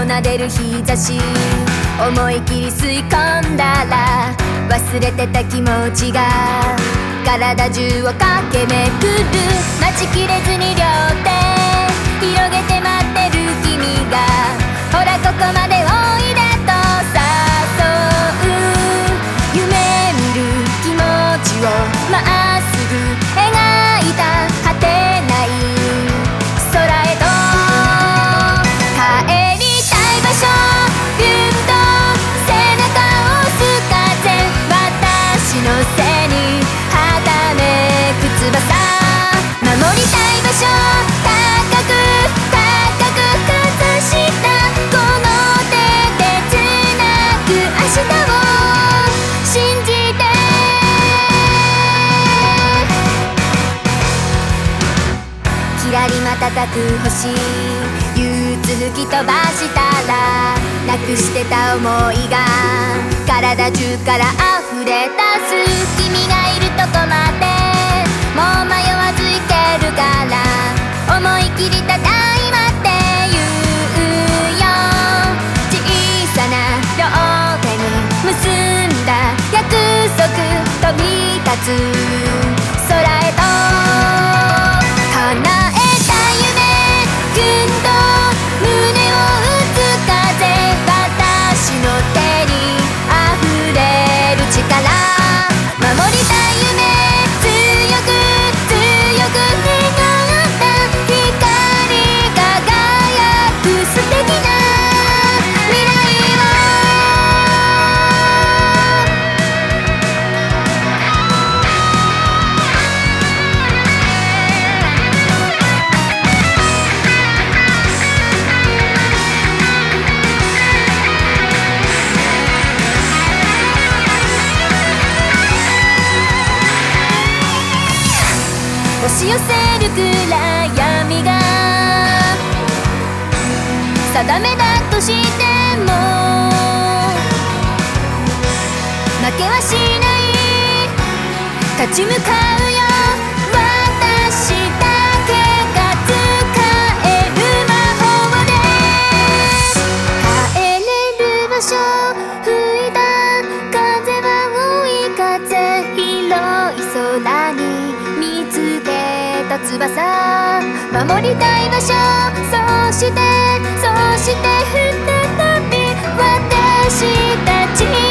撫でる日差し思い切り吸い込んだら忘れてた気持ちが体中を駆け巡る待ちきれずに両手広げて待ってる君がほらここまでおいでと誘う夢見る気持ちをまっすぐ描いた果てない空へと帰りたい場所ビュンと背中を押す風私の背にはためく翼守りたい場所高く高くかざしたこの手でつなぐ明日を信じてきらり瞬く星憂鬱吹き飛ばしたらなくしてた思いが体中から溢れ出す君がいるとこまでもう迷わず行けるから思い切りただいまって言うよ小さな両手に結んだ約束飛び立つ空へと叶えた夢ぐんと胸を打つ風私の手に溢れる力守りたい夢強く強く願った光り輝く素敵な未来を押し寄せる暗闇が定めだとしても負けはしない立ち向かうよ私だけが使える魔法で帰れる場所吹いた風は追い風広い空に見つけた翼守りたい場所そして再び私たち